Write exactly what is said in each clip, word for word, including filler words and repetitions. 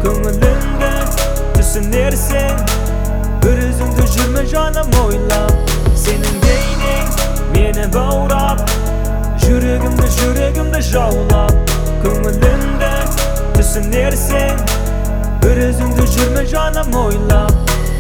Көңіліңді түсінерсің, бір өзіңді жүрме жаным ойлап. Сенің бейнең мені баурап, жүрегімді жүрегімді жаулап. Көңіліңді түсінерсің, бір өзіңді жүрме жаным ойлап.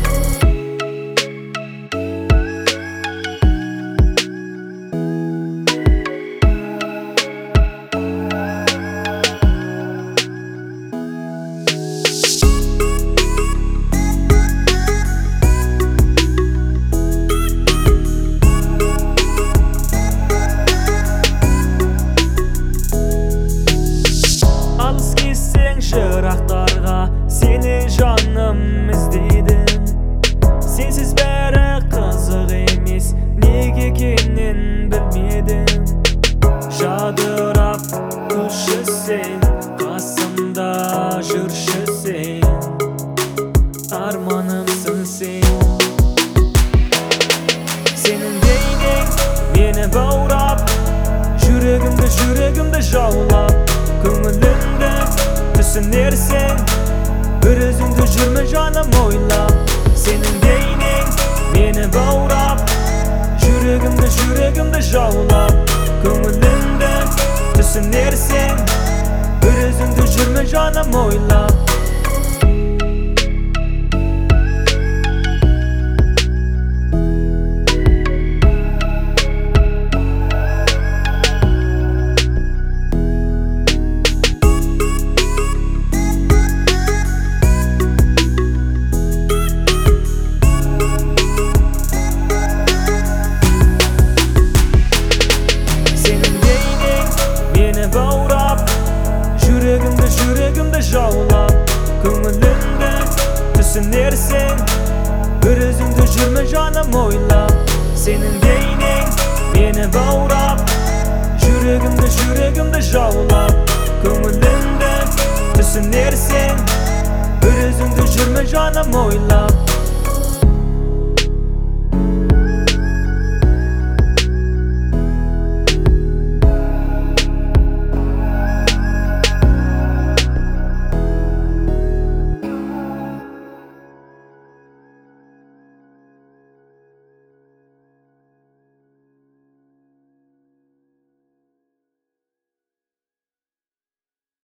Жырақтарға сені жаным іздейдім. Сенсіз бәрі қызық емес, неге екенін білмедім. Жадырап күлші сен, қасымда жүрші сен, арманымсың сен. Сенің бейнең мені баурап, жүрегімді жүрегімді жаулап. Көңіліңді түсінерсің, бір өзіңді жүрме жаным ойлап. Сенің бейнең мені баурап, жүрегімді жүрегімді жаулап. Көңіліңді түсінерсің, бір өзіңді жүрме жаным ойлап. Жүрегімді жүрегімді жаулап. Көңіліңді түсінерсің, бір өзіңді жүрме жаным ойлап. Сенің бейнең мені баурап, жүрегімді жүрегімді жаулап. Көңіліңді түсінерсің, бір өзіңді жүрме жаным ойлап.